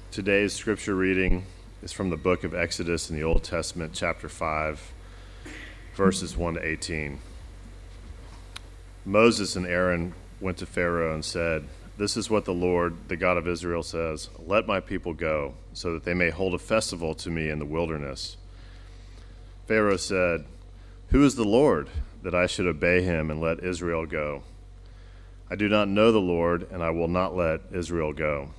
Today's scripture reading is from the book of Exodus in the Old Testament, chapter 5, verses 1 to 18. Moses and Aaron went to Pharaoh and said, "This is what the Lord, the God of Israel, says, let my people go, so that they may hold a festival to me in the wilderness." Pharaoh said, "Who is the Lord, that I should obey him and let Israel go? I do not know the Lord, and I will not let Israel go."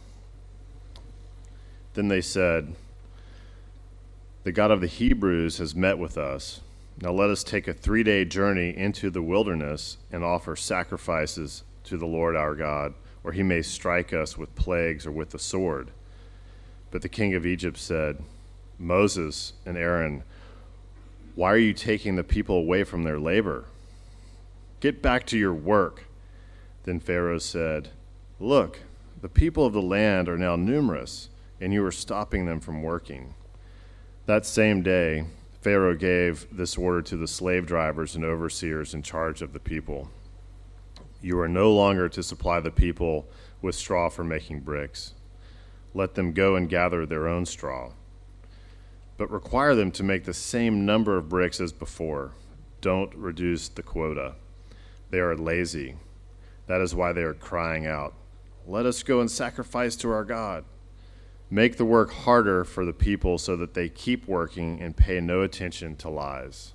Then they said, "The God of the Hebrews has met with us. Now let us take a 3-day journey into the wilderness and offer sacrifices to the Lord our God, or he may strike us with plagues or with the sword." But the king of Egypt said, "Moses and Aaron, why are you taking the people away from their labor? Get back to your work." Then Pharaoh said, "Look, the people of the land are now numerous, and you are stopping them from working." That same day, Pharaoh gave this order to the slave drivers and overseers in charge of the people: "You are no longer to supply the people with straw for making bricks. Let them go and gather their own straw. But require them to make the same number of bricks as before. Don't reduce the quota. They are lazy. That is why they are crying out, 'Let us go and sacrifice to our God.' Make the work harder for the people so that they keep working and pay no attention to lies."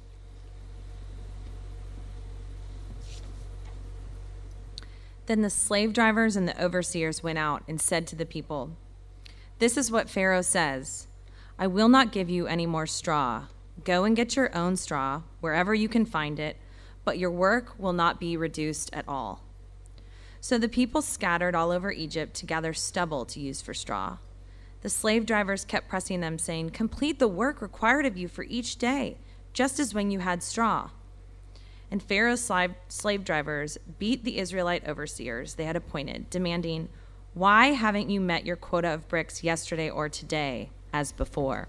Then the slave drivers and the overseers went out and said to the people, "This is what Pharaoh says: I will not give you any more straw. Go and get your own straw wherever you can find it, but your work will not be reduced at all." So the people scattered all over Egypt to gather stubble to use for straw. The slave drivers kept pressing them, saying, "Complete the work required of you for each day, just as when you had straw." And Pharaoh's slave drivers beat the Israelite overseers they had appointed, demanding, "Why haven't you met your quota of bricks yesterday or today, as before?"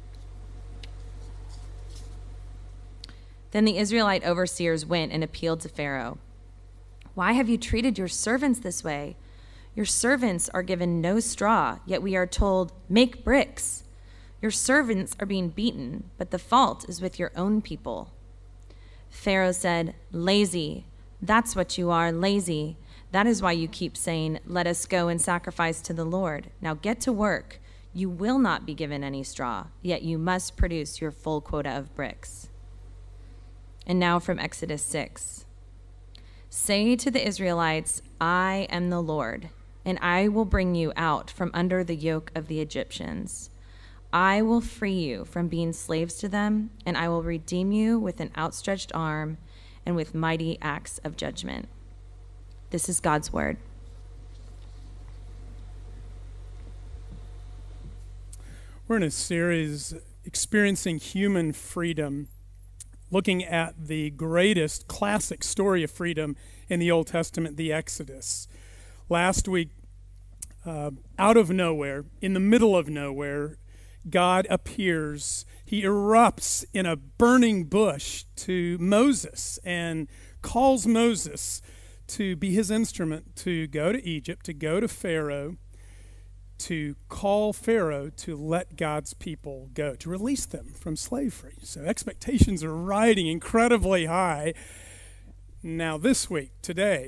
Then the Israelite overseers went and appealed to Pharaoh. "Why have you treated your servants this way? Your servants are given no straw, yet we are told, 'Make bricks.' Your servants are being beaten, but the fault is with your own people." Pharaoh said, "Lazy. That's what you are, lazy. That is why you keep saying, 'Let us go and sacrifice to the Lord.' Now get to work. You will not be given any straw, yet you must produce your full quota of bricks." And now from Exodus 6. "Say to the Israelites, 'I am the Lord, and I will bring you out from under the yoke of the Egyptians. I will free you from being slaves to them, and I will redeem you with an outstretched arm and with mighty acts of judgment.'" This is God's word. We're in a series, Experiencing Human Freedom, looking at the greatest classic story of freedom in the Old Testament, the Exodus. Last week, out of nowhere, in the middle of nowhere, God appears. He erupts in a burning bush to Moses and calls Moses to be his instrument to go to Egypt, to go to Pharaoh, to call Pharaoh to let God's people go, to release them from slavery. So expectations are riding incredibly high. Now this week, today,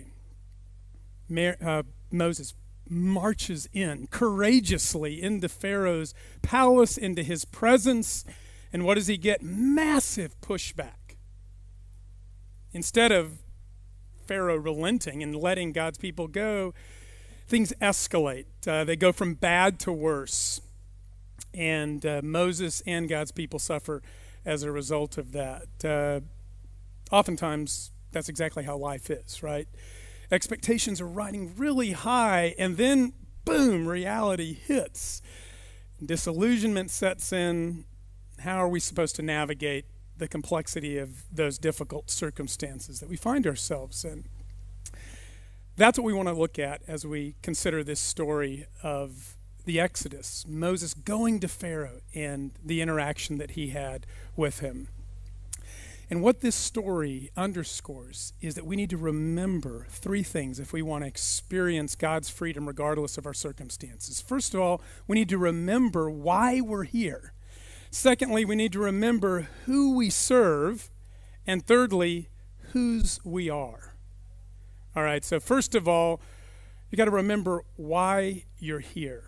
Moses marches in courageously into Pharaoh's palace, into his presence, and what does he get? Massive pushback. Instead of Pharaoh relenting and letting God's people go, things escalate. They go from bad to worse. And Moses and God's people suffer as a result of that. Oftentimes, that's exactly how life is, right? Expectations are riding really high, and then, boom, reality hits. Disillusionment sets in. How are we supposed to navigate the complexity of those difficult circumstances that we find ourselves in? That's what we want to look at as we consider this story of the Exodus, Moses going to Pharaoh and the interaction that he had with him. And what this story underscores is that we need to remember three things if we want to experience God's freedom regardless of our circumstances. First of all, we need to remember why we're here. Secondly, we need to remember who we serve. And thirdly, whose we are. All right, so first of all, you got to remember why you're here.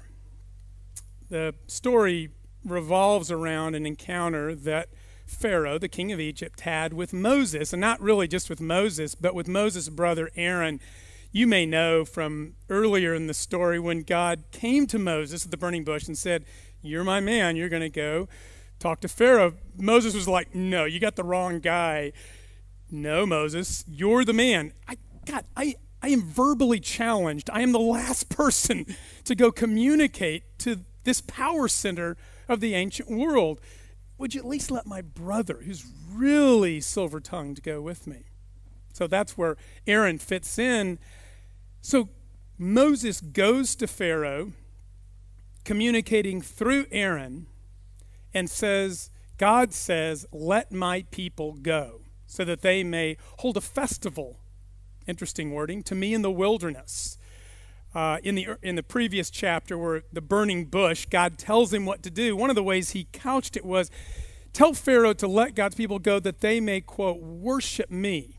The story revolves around an encounter that Pharaoh, the king of Egypt, had with Moses, and not really just with Moses, but with Moses' brother Aaron. You may know from earlier in the story when God came to Moses at the burning bush and said, "You're my man, you're going to go talk to Pharaoh." Moses was like, "No, you got the wrong guy. No, Moses, you're the man." I am verbally challenged. I am the last person to go communicate to this power center of the ancient world. Would you at least let my brother, who's really silver-tongued, go with me? So that's where Aaron fits in. So Moses goes to Pharaoh, communicating through Aaron, and says, God says, "Let my people go, so that they may hold a festival," interesting wording, "to me in the wilderness." In the previous chapter, where the burning bush, God tells him what to do. One of the ways he couched it was, tell Pharaoh to let God's people go that they may, quote, "worship me."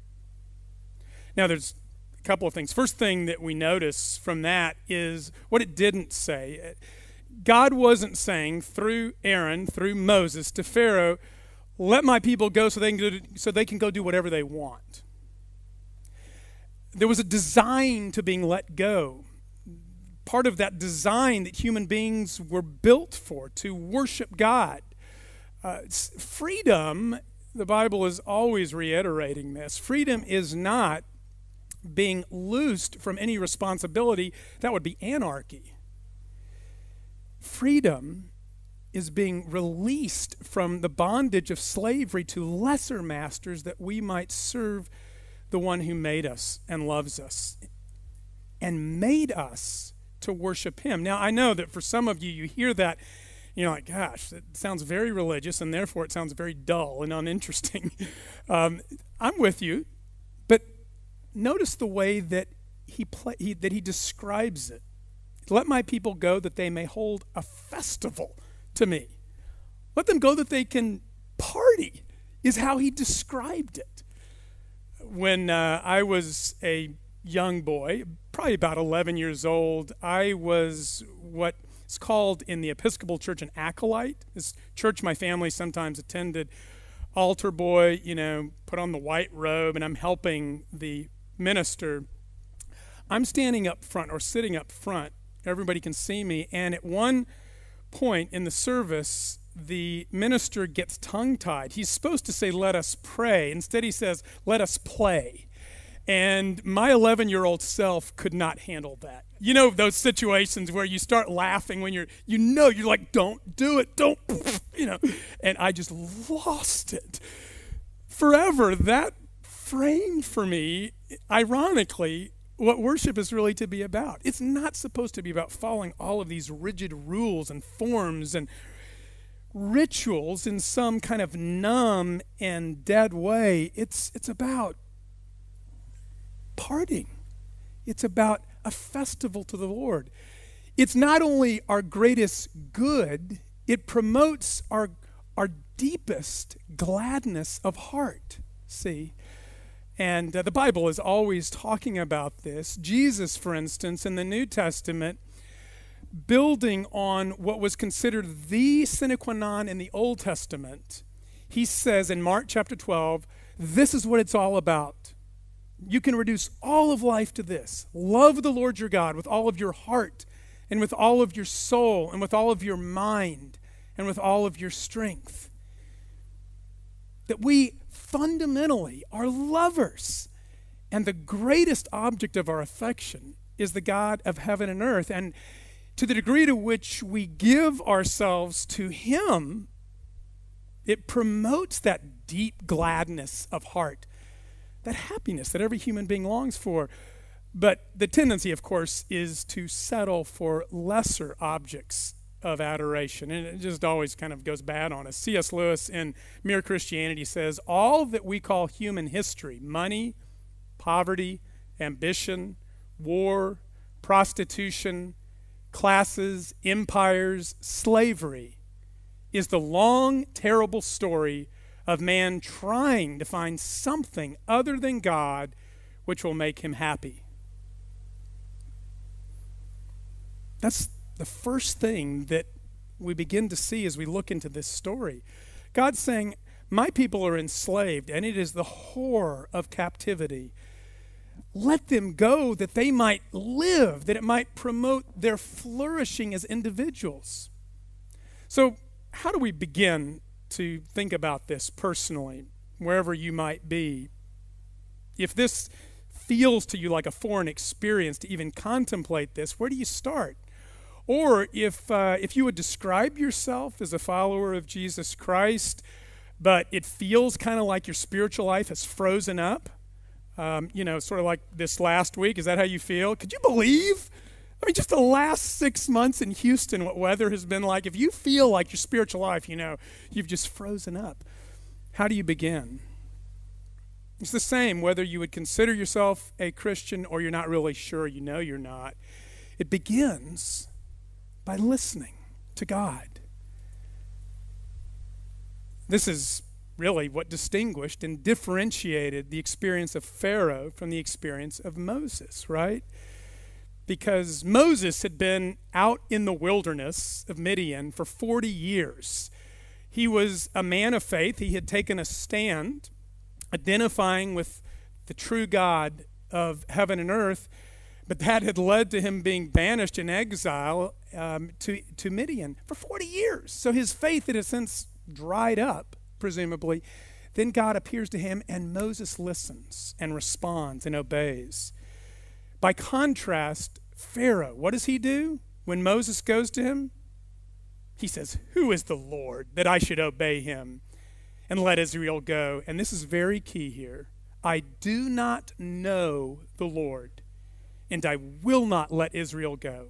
Now, there's a couple of things. First thing that we notice from that is what it didn't say. God wasn't saying through Aaron, through Moses, to Pharaoh, "Let my people go so they can go do whatever they want." There was a design to being let go. Part of that design that human beings were built for, to worship God. Freedom, the Bible is always reiterating this, freedom is not being loosed from any responsibility. That would be anarchy. Freedom is being released from the bondage of slavery to lesser masters that we might serve the one who made us and loves us and made us to worship him. Now, I know that for some of you, you hear that, you're like, gosh, it sounds very religious, and therefore it sounds very dull and uninteresting. I'm with you, but notice the way that he describes it. "Let my people go that they may hold a festival to me." Let them go that they can party, is how he described it. When I was a young boy, probably about 11 years old, I was what is called in the Episcopal Church an acolyte. This church my family sometimes attended. Altar boy, put on the white robe, and I'm helping the minister. I'm standing up front or sitting up front. Everybody can see me. And at one point in the service, the minister gets tongue-tied. He's supposed to say, "Let us pray." Instead, he says, "Let us play." And my 11-year-old self could not handle that. You know those situations where you start laughing when you're like, "Don't do it, don't," and I just lost it. Forever, that framed for me, ironically, what worship is really to be about. It's not supposed to be about following all of these rigid rules and forms and rituals in some kind of numb and dead way. It's about partying. It's about a festival to the Lord. It's not only our greatest good, it promotes our deepest gladness of heart, see? And the Bible is always talking about this. Jesus, for instance, in the New Testament, building on what was considered the sine qua non in the Old Testament, he says in Mark chapter 12, this is what it's all about. You can reduce all of life to this. Love the Lord your God with all of your heart and with all of your soul and with all of your mind and with all of your strength. That we fundamentally are lovers, and the greatest object of our affection is the God of heaven and earth. And to the degree to which we give ourselves to him, it promotes that deep gladness of heart, that happiness that every human being longs for. But the tendency, of course, is to settle for lesser objects of adoration, and it just always kind of goes bad on us. C.S. Lewis in Mere Christianity says, all that we call human history, money, poverty, ambition, war, prostitution, classes, empires, slavery, is the long, terrible story of man trying to find something other than God which will make him happy. That's the first thing that we begin to see as we look into this story. God's saying, my people are enslaved, and it is the horror of captivity. Let them go that they might live, that it might promote their flourishing as individuals. So, how do we begin to think about this personally, wherever you might be? If this feels to you like a foreign experience to even contemplate this, where do you start? Or if you would describe yourself as a follower of Jesus Christ, but it feels kind of like your spiritual life has frozen up, sort of like this last week. Is that how you feel? Could you believe? I mean, just the last 6 months in Houston, what weather has been like. If you feel like your spiritual life, you've just frozen up. How do you begin? It's the same whether you would consider yourself a Christian or you're not really sure you're not. It begins by listening to God. This is really what distinguished and differentiated the experience of Pharaoh from the experience of Moses, right? Because Moses had been out in the wilderness of Midian for 40 years. He was a man of faith. He had taken a stand, identifying with the true God of heaven and earth, but that had led to him being banished in exile to Midian for 40 years. So his faith had, in a sense, dried up, presumably. Then God appears to him, and Moses listens and responds and obeys. By contrast, Pharaoh, what does he do when Moses goes to him? He says, "Who is the Lord that I should obey him and let Israel go?" And this is very key here. I do not know the Lord, and I will not let Israel go.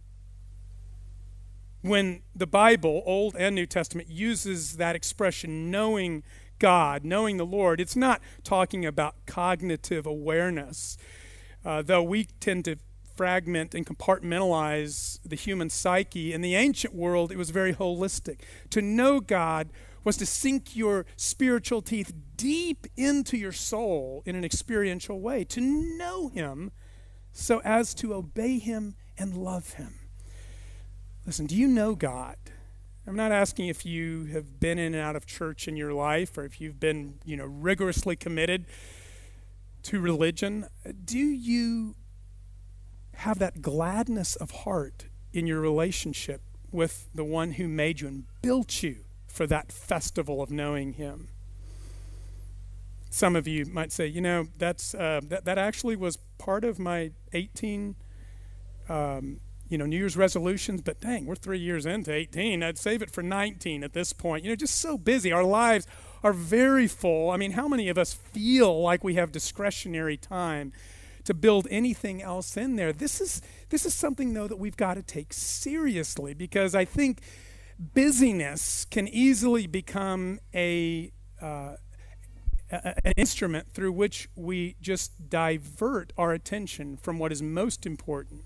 When the Bible, Old and New Testament, uses that expression, knowing God, knowing the Lord, it's not talking about cognitive awareness. Though we tend to fragment and compartmentalize the human psyche, in the ancient world it was very holistic. To know God was to sink your spiritual teeth deep into your soul in an experiential way, to know him so as to obey him and love him. Listen, do you know God? I'm not asking if you have been in and out of church in your life or if you've been, rigorously committed to religion. Do you have that gladness of heart in your relationship with the one who made you and built you for that festival of knowing him? Some of you might say, that actually was part of my 18 New Year's resolutions, but dang, we're 3 years into 18. I'd save it for 19 at this point. Just so busy. Our lives are very full. I mean, how many of us feel like we have discretionary time to build anything else in there? This is something, though, that we've got to take seriously, because I think busyness can easily become an instrument through which we just divert our attention from what is most important.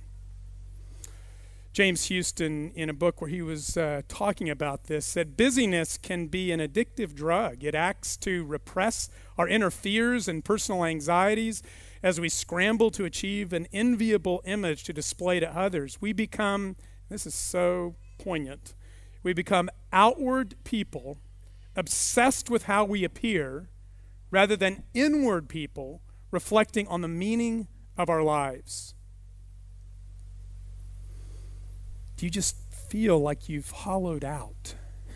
James Houston, in a book where he was talking about this, said busyness can be an addictive drug. It acts to repress our inner fears and personal anxieties as we scramble to achieve an enviable image to display to others. We become, this is so poignant, we become outward people obsessed with how we appear rather than inward people reflecting on the meaning of our lives. Do you just feel like you've hollowed out?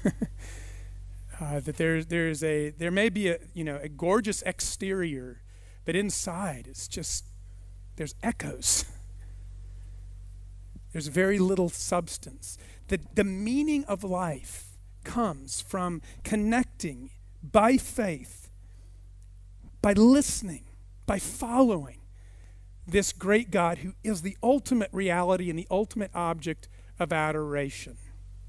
That there may be a gorgeous exterior, but inside it's just, there's echoes. There's very little substance. The meaning of life comes from connecting by faith, by listening, by following this great God who is the ultimate reality and the ultimate object of adoration.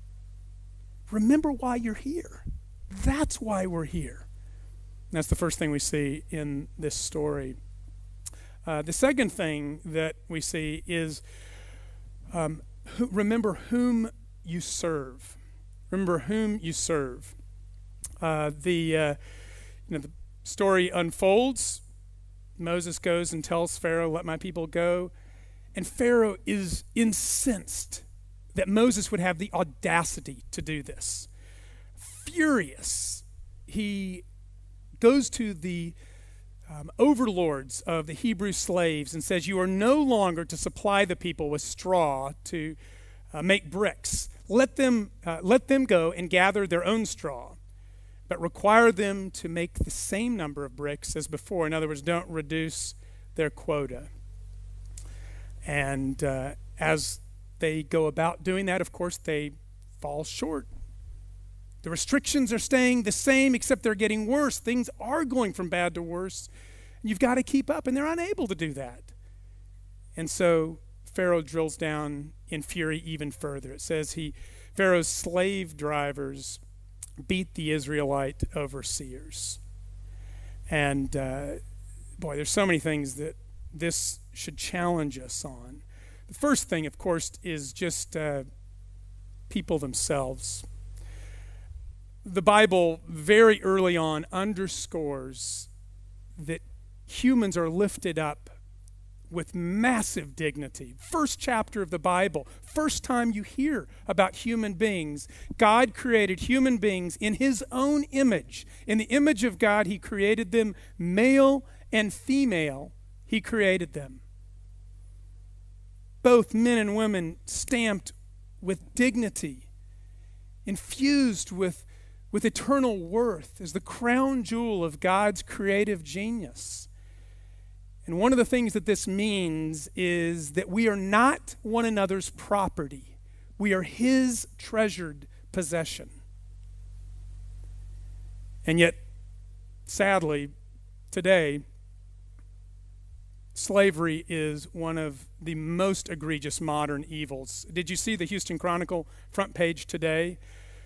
remember why you're here. That's why we're here. And that's the first thing we see in this story. The second thing that we see is remember whom you serve. Remember whom you serve. The story unfolds. Moses goes and tells Pharaoh, "Let my people go." And Pharaoh is incensed that Moses would have the audacity to do this. Furious, he goes to the overlords of the Hebrew slaves and says, "You are no longer to supply the people with straw to make bricks. Let them go and gather their own straw, but require them to make the same number of bricks as before." In other words, don't reduce their quota. And as they go about doing that, of course, they fall short. The restrictions are staying the same, except they're getting worse. Things are going from bad to worse. You've got to keep up, and they're unable to do that. And so Pharaoh drills down in fury even further. It says Pharaoh's slave drivers beat the Israelite overseers. And boy, there's so many things that this should challenge us on. The first thing, of course, is just people themselves. The Bible very early on underscores that humans are lifted up with massive dignity. First chapter of the Bible, first time you hear about human beings. God created human beings in his own image. In the image of God, he created them, male and female, he created them. Both men and women stamped with dignity, infused with eternal worth as the crown jewel of God's creative genius. And one of the things that this means is that we are not one another's property. We are his treasured possession. And yet, sadly, today, slavery is one of the most egregious modern evils. Did you see the Houston Chronicle front page today?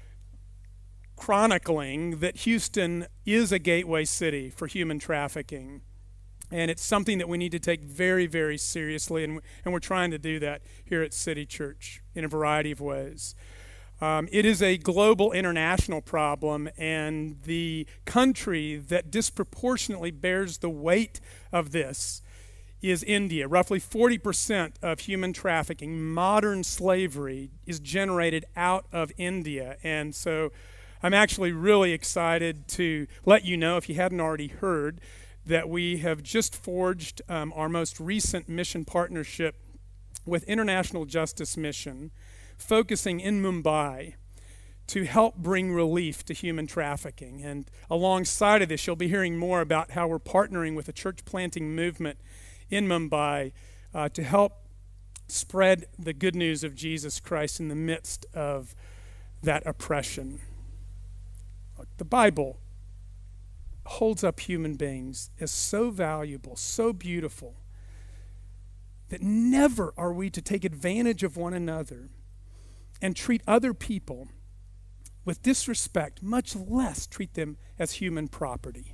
Chronicling that Houston is a gateway city for human trafficking. And it's something that we need to take very, very seriously, and we're trying to do that here at City Church in a variety of ways. It is a global, international problem, and the country that disproportionately bears the weight of this is India. Roughly 40% of human trafficking, modern slavery, is generated out of India. And so I'm actually really excited to let you know, if you hadn't already heard, that we have just forged our most recent mission partnership with International Justice Mission, focusing in Mumbai to help bring relief to human trafficking. And alongside of this, you'll be hearing more about how we're partnering with a church planting movement in Mumbai to help spread the good news of Jesus Christ in the midst of that oppression. The Bible holds up human beings as so valuable, so beautiful, that never are we to take advantage of one another and treat other people with disrespect, much less treat them as human property.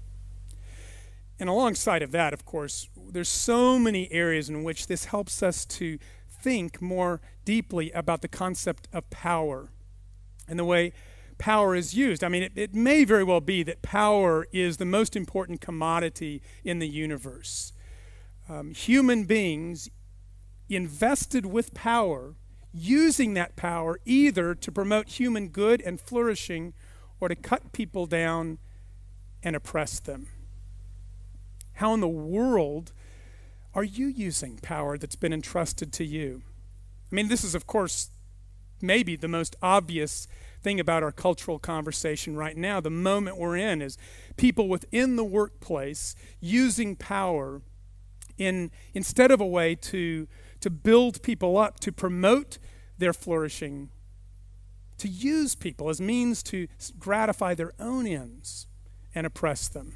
And alongside of that, of course, there's so many areas in which this helps us to think more deeply about the concept of power and the way power is used. I mean, it may very well be that power is the most important commodity in the universe. Human beings invested with power, using that power either to promote human good and flourishing or to cut people down and oppress them. How in the world are you using power that's been entrusted to you? I mean, this is, of course, maybe the most obvious thing about our cultural conversation right now. The moment we're in is people within the workplace using power instead of a way to build people up, to promote their flourishing, to use people as means to gratify their own ends and oppress them.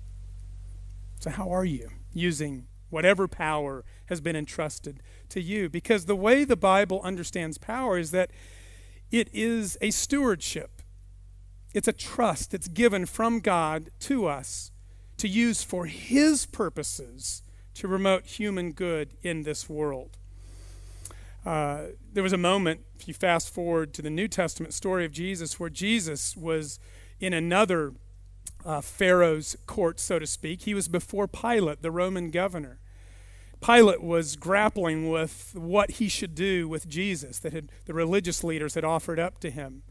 So how are you using whatever power has been entrusted to you? Because the way the Bible understands power is that It is a stewardship. It's a trust that's given from God to us to use for His purposes to promote human good in this world. There was a moment, if you fast forward to the New Testament story of Jesus, where Jesus was in another Pharaoh's court, so to speak. He was before Pilate, the Roman governor. Pilate was grappling with what he should do with Jesus that the religious leaders had offered up to him.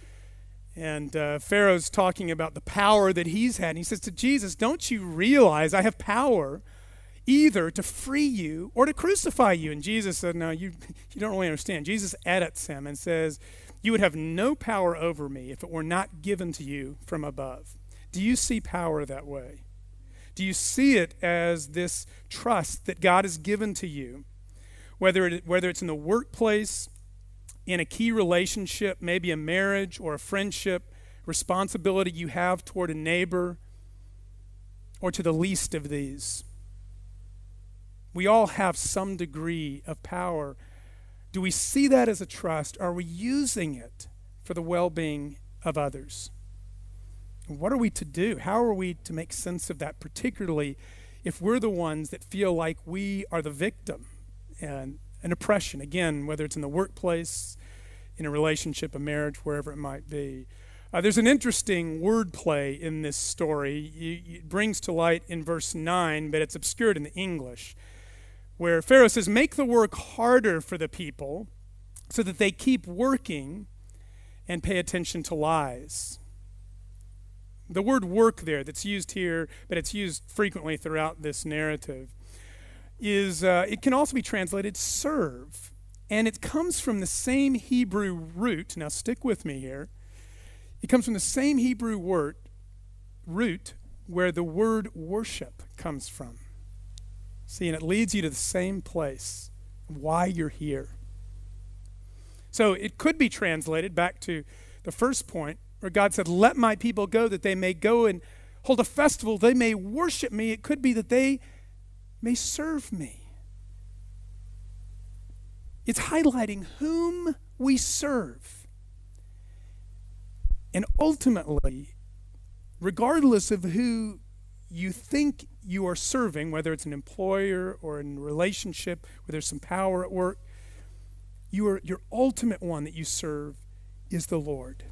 And Pharaoh's talking about the power that he's had. And he says to Jesus, don't you realize I have power either to free you or to crucify you? And Jesus said, no, you don't really understand. Jesus edits him and says, you would have no power over me if it were not given to you from above. Do you see power that way? Do you see it as this trust that God has given to you, whether it's in the workplace, in a key relationship, maybe a marriage or a friendship, responsibility you have toward a neighbor, or to the least of these? We all have some degree of power. Do we see that as a trust? Are we using it for the well-being of others? What are we to do? How are we to make sense of that, particularly if we're the ones that feel like we are the victim and an oppression, again, whether it's in the workplace, in a relationship, a marriage, wherever it might be. There's an interesting wordplay in this story. It brings to light in verse 9, but it's obscured in the English, where Pharaoh says, make the work harder for the people so that they keep working and pay attention to lies. The word work there that's used here, but it's used frequently throughout this narrative, is it can also be translated serve. And it comes from the same Hebrew root. Now stick with me here. It comes from the same Hebrew root where the word worship comes from. See, and it leads you to the same place, why you're here. So it could be translated back to the first point, where God said, let my people go that they may go and hold a festival, they may worship me. It could be that they may serve me. It's highlighting whom we serve. And ultimately, regardless of who you think you are serving, whether it's an employer or in a relationship where there's some power at work, your ultimate one that you serve is the Lord.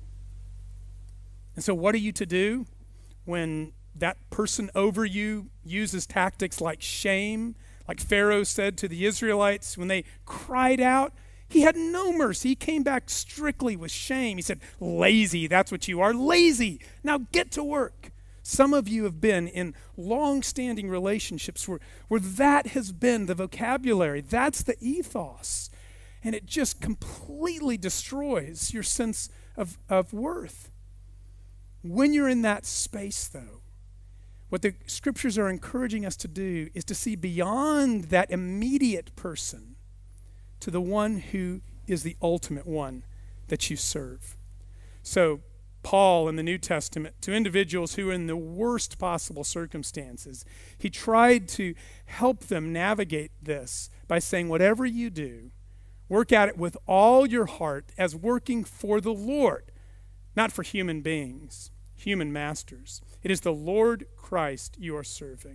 And so what are you to do when that person over you uses tactics like shame, like Pharaoh said to the Israelites when they cried out? He had no mercy. He came back strictly with shame. He said, lazy, that's what you are, lazy. Now get to work. Some of you have been in long-standing relationships where that has been the vocabulary. That's the ethos. And it just completely destroys your sense of worth. When you're in that space, though, what the scriptures are encouraging us to do is to see beyond that immediate person to the one who is the ultimate one that you serve. So Paul in the New Testament, to individuals who are in the worst possible circumstances, he tried to help them navigate this by saying, whatever you do, work at it with all your heart as working for the Lord, not for human beings, human masters. It is the Lord Christ you are serving.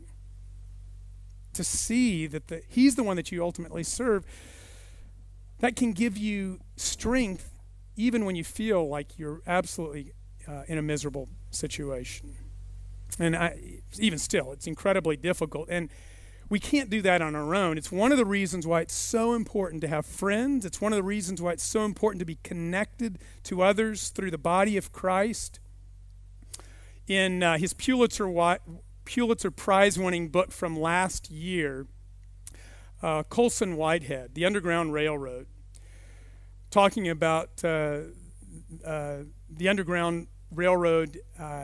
To see that He's the one that you ultimately serve, that can give you strength even when you feel like you're absolutely in a miserable situation. And even still, it's incredibly difficult. And we can't do that on our own. It's one of the reasons why it's so important to have friends. It's one of the reasons why it's so important to be connected to others through the body of Christ. In his Pulitzer Prize-winning book from last year, Colson Whitehead, The Underground Railroad, talking about the Underground Railroad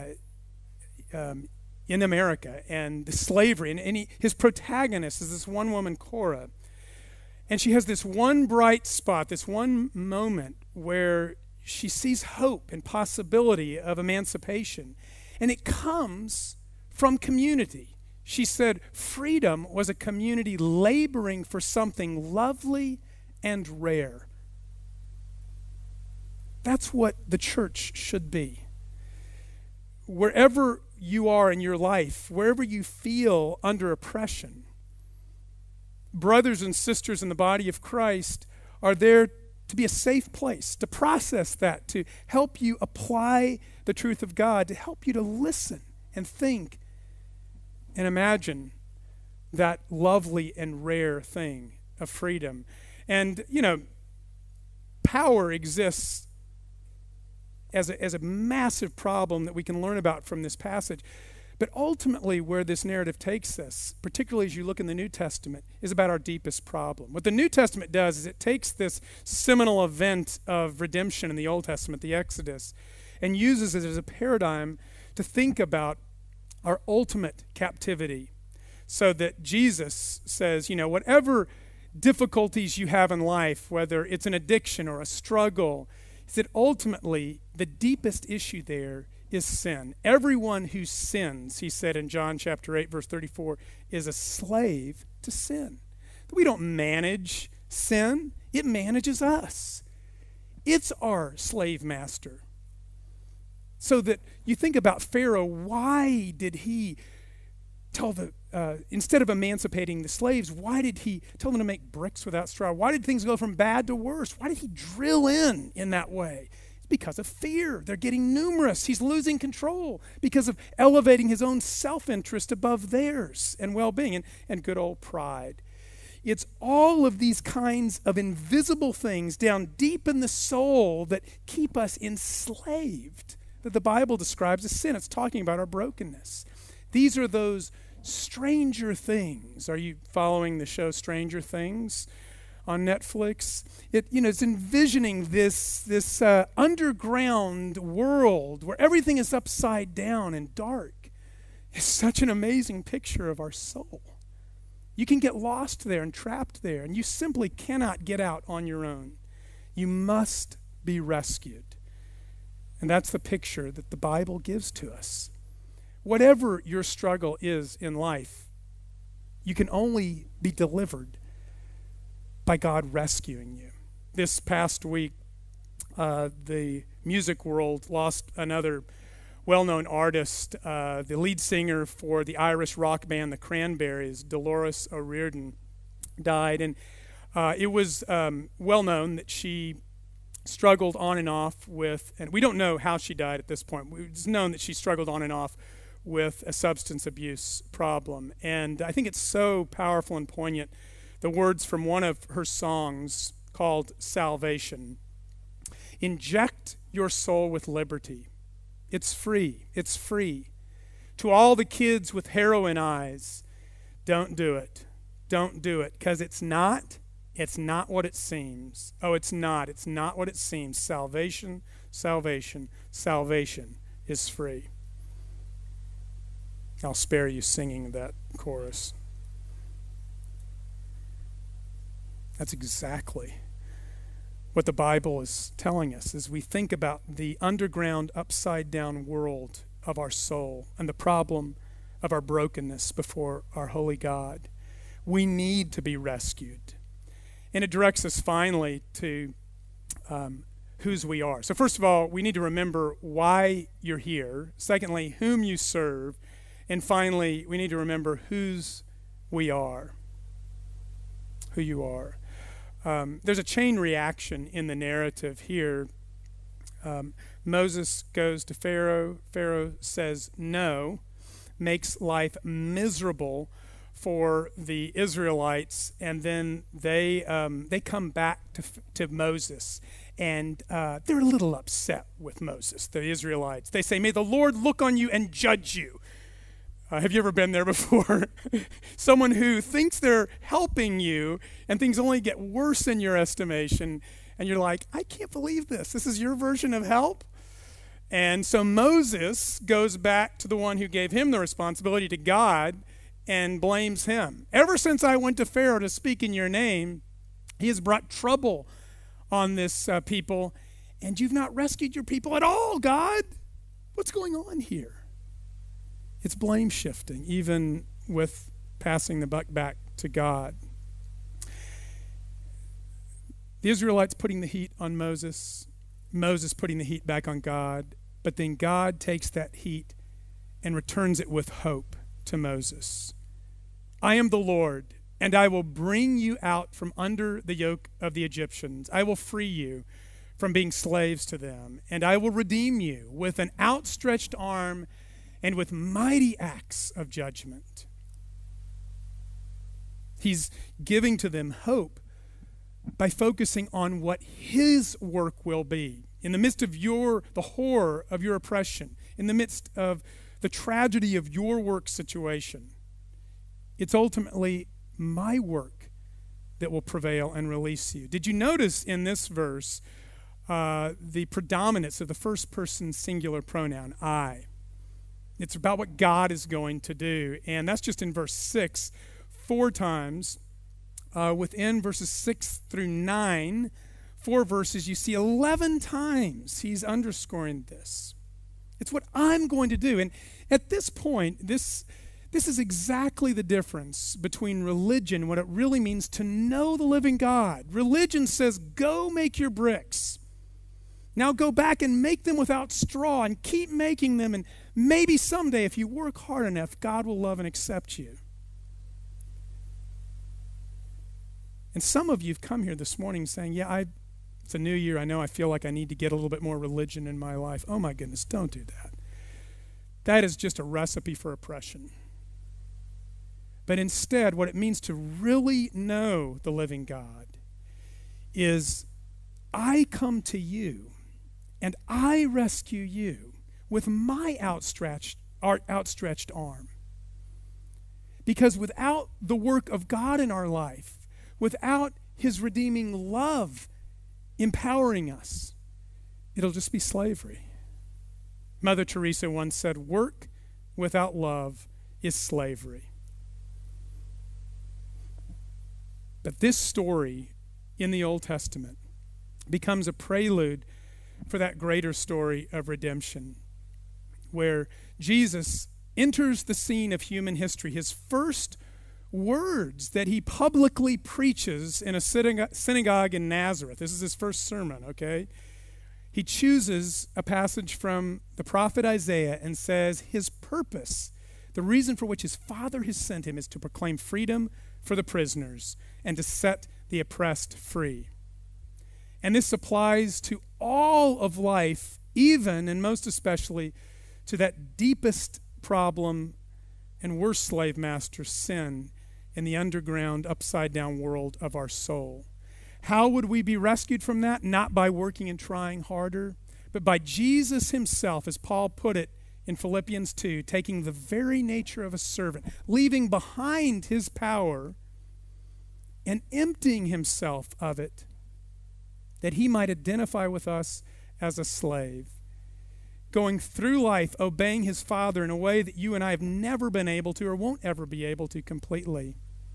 in America and the slavery. And his protagonist is this one woman, Cora. And she has this one bright spot, this one moment where she sees hope and possibility of emancipation. And it comes from community. She said freedom was a community laboring for something lovely and rare. That's what the church should be. Wherever you are in your life, wherever you feel under oppression, brothers and sisters in the body of Christ are there to be a safe place, to process that, to help you apply the truth of God, to help you to listen and think and imagine that lovely and rare thing of freedom. And, power exists as a massive problem that we can learn about from this passage. But ultimately, where this narrative takes us, particularly as you look in the New Testament, is about our deepest problem. What the New Testament does is it takes this seminal event of redemption in the Old Testament, the Exodus, and uses it as a paradigm to think about our ultimate captivity. So that Jesus says, whatever difficulties you have in life, whether it's an addiction or a struggle, is that ultimately the deepest issue there is sin. Everyone who sins, he said in John chapter 8, verse 34, is a slave to sin. We don't manage sin. It manages us. It's our slave master. So that you think about Pharaoh, why did he tell instead of emancipating the slaves, why did he tell them to make bricks without straw? Why did things go from bad to worse? Why did he drill in that way? It's because of fear. They're getting numerous. He's losing control because of elevating his own self-interest above theirs and well-being and good old pride. It's all of these kinds of invisible things down deep in the soul that keep us enslaved, that the Bible describes as sin. It's talking about our brokenness. These are those stranger things. Are you following the show Stranger Things on Netflix? It's envisioning this underground world where everything is upside down and dark. It's such an amazing picture of our soul. You can get lost there and trapped there, and you simply cannot get out on your own. You must be rescued. And that's the picture that the Bible gives to us. Whatever your struggle is in life, you can only be delivered by God rescuing you. This past week, the music world lost another well-known artist, the lead singer for the Irish rock band The Cranberries, Dolores O'Riordan, died. And it was well known that she struggled on and off with, and we don't know how she died at this point. It's known that she struggled on and off with a substance abuse problem. And I think it's so powerful and poignant, the words from one of her songs called Salvation. Inject your soul with liberty. It's free. It's free. To all the kids with heroin eyes, don't do it. Don't do it, because it's not what it seems. Oh, it's not what it seems. Salvation, salvation, salvation is free. I'll spare you singing that chorus. That's exactly what the Bible is telling us as we think about the underground, upside-down world of our soul and the problem of our brokenness before our holy God. We need to be rescued. And it directs us finally to whose we are. So first of all, we need to remember why you're here. Secondly, whom you serve. And finally, we need to remember whose we are, who you are. There's a chain reaction in the narrative here. Moses goes to Pharaoh. Pharaoh says no, makes life miserable for the Israelites, and then they come back to Moses, and they're a little upset with Moses, the Israelites. They say, "May the Lord look on you and judge you." Have you ever been there before? Someone who thinks they're helping you and things only get worse in your estimation, and you're like, I can't believe this. This is your version of help? And so Moses goes back to the one who gave him the responsibility, to God, and blames him. Ever since I went to Pharaoh to speak in your name, he has brought trouble on this people, and you've not rescued your people at all, God. What's going on here? It's blame shifting, even with passing the buck back to God. The Israelites putting the heat on Moses. Moses putting the heat back on God, but then God takes that heat and returns it with hope to Moses. I am the Lord, and I will bring you out from under the yoke of the Egyptians. I will free you from being slaves to them, and I will redeem you with an outstretched arm and with mighty acts of judgment. He's giving to them hope by focusing on what his work will be. In the midst of the horror of your oppression, in the midst of the tragedy of your work situation, it's ultimately my work that will prevail and release you. Did you notice in this verse the predominance of the first person singular pronoun, I? It's about what God is going to do. And that's just in verse 6, 4 times. Within verses 6 through 9, 4 verses, you see 11 times he's underscoring this. It's what I'm going to do. And at this point, this is exactly the difference between religion, what it really means to know the living God. Religion says, go make your bricks. Now go back and make them without straw and keep making them, and maybe someday, if you work hard enough, God will love and accept you. And some of you have come here this morning saying, it's a new year. I know I feel like I need to get a little bit more religion in my life. Oh my goodness, don't do that. That is just a recipe for oppression. But instead, what it means to really know the living God is I come to you and I rescue you with my outstretched arm. Because without the work of God in our life, without his redeeming love empowering us, it'll just be slavery. Mother Teresa once said, work without love is slavery. But this story in the Old Testament becomes a prelude for that greater story of redemption, where Jesus enters the scene of human history. His first words that he publicly preaches in a synagogue in Nazareth. This is his first sermon, okay? He chooses a passage from the prophet Isaiah and says his purpose, the reason for which his Father has sent him, is to proclaim freedom for the prisoners and to set the oppressed free. And this applies to all of life, even and most especially to that deepest problem and worst slave master, sin, in the underground, upside-down world of our soul. How would we be rescued from that? Not by working and trying harder, but by Jesus himself, as Paul put it in Philippians 2, taking the very nature of a servant, leaving behind his power and emptying himself of it, that he might identify with us as a slave, going through life obeying his Father in a way that you and I have never been able to or won't ever be able to completely,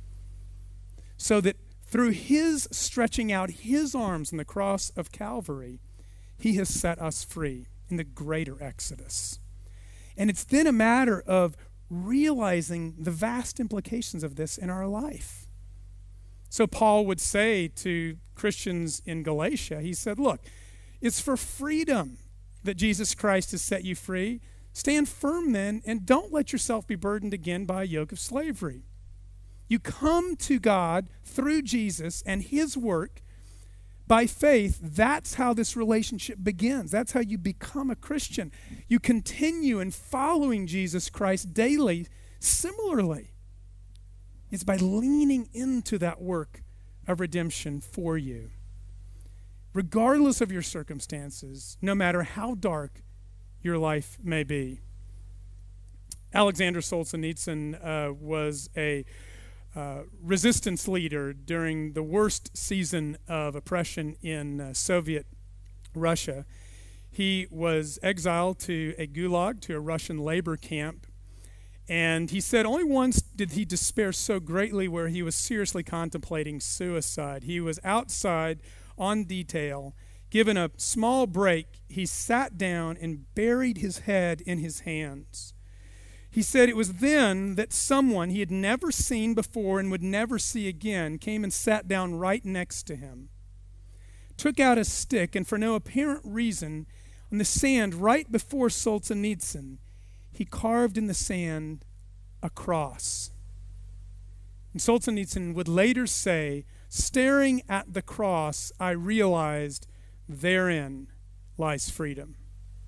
so that through his stretching out his arms on the cross of Calvary, he has set us free in the greater Exodus. And it's then a matter of realizing the vast implications of this in our life. So Paul would say to Christians in Galatia, he said, look, it's for freedom that Jesus Christ has set you free. Stand firm then, and don't let yourself be burdened again by a yoke of slavery. You come to God through Jesus and his work by faith. That's how this relationship begins. That's how you become a Christian. You continue in following Jesus Christ daily. Similarly, it's by leaning into that work of redemption for you. Regardless of your circumstances, no matter how dark your life may be. Alexander Solzhenitsyn was a resistance leader during the worst season of oppression in Soviet Russia. He was exiled to a gulag, to a Russian labor camp, and he said only once did he despair so greatly where he was seriously contemplating suicide. He was outside on detail, given a small break. He sat down and buried his head in his hands. He said it was then that someone he had never seen before and would never see again came and sat down right next to him, took out a stick, and for no apparent reason, on the sand right before Solzhenitsyn, he carved in the sand a cross. And Solzhenitsyn would later say, staring at the cross, I realized therein lies freedom.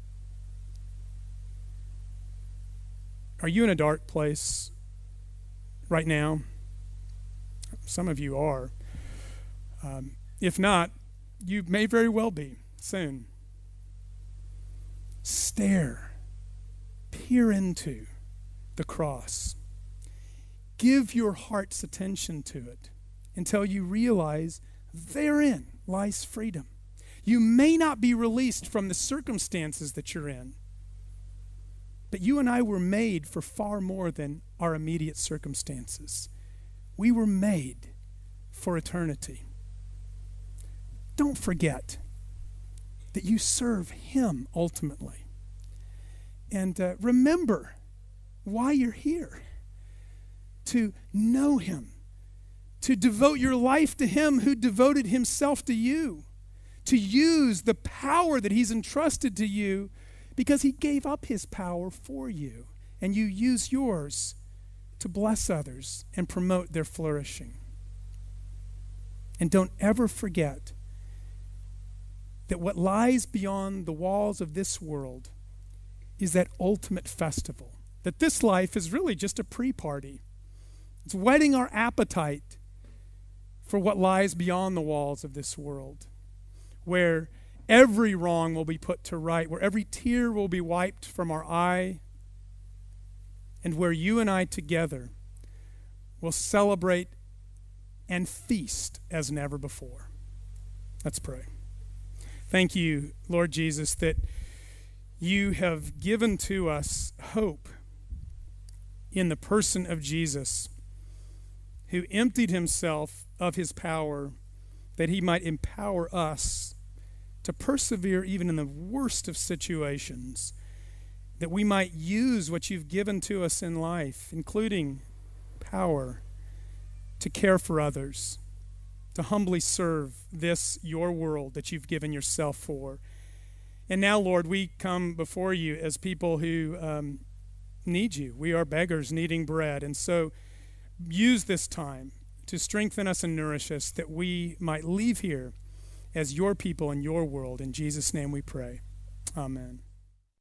Are you in a dark place right now? Some of you are. If not, you may very well be soon. Stare, peer into the cross. Give your heart's attention to it until you realize therein lies freedom. You may not be released from the circumstances that you're in, but you and I were made for far more than our immediate circumstances. We were made for eternity. Don't forget that you serve Him ultimately. And remember why you're here. To know Him. To devote your life to Him who devoted Himself to you. To use the power that He's entrusted to you because He gave up His power for you. And you use yours to bless others and promote their flourishing. And don't ever forget that what lies beyond the walls of this world is that ultimate festival. That this life is really just a pre-party. It's whetting our appetite for what lies beyond the walls of this world, where every wrong will be put to right, where every tear will be wiped from our eye, and where you and I together will celebrate and feast as never before. Let's pray. Thank you, Lord Jesus, that you have given to us hope in the person of Jesus, who emptied Himself of His power that He might empower us to persevere even in the worst of situations, that we might use what you've given to us in life, including power, to care for others, to humbly serve this, your world that you've given yourself for. And now, Lord, we come before you as people who need you. We are beggars needing bread. And so use this time to strengthen us and nourish us, that we might leave here as your people in your world. In Jesus' name we pray. Amen.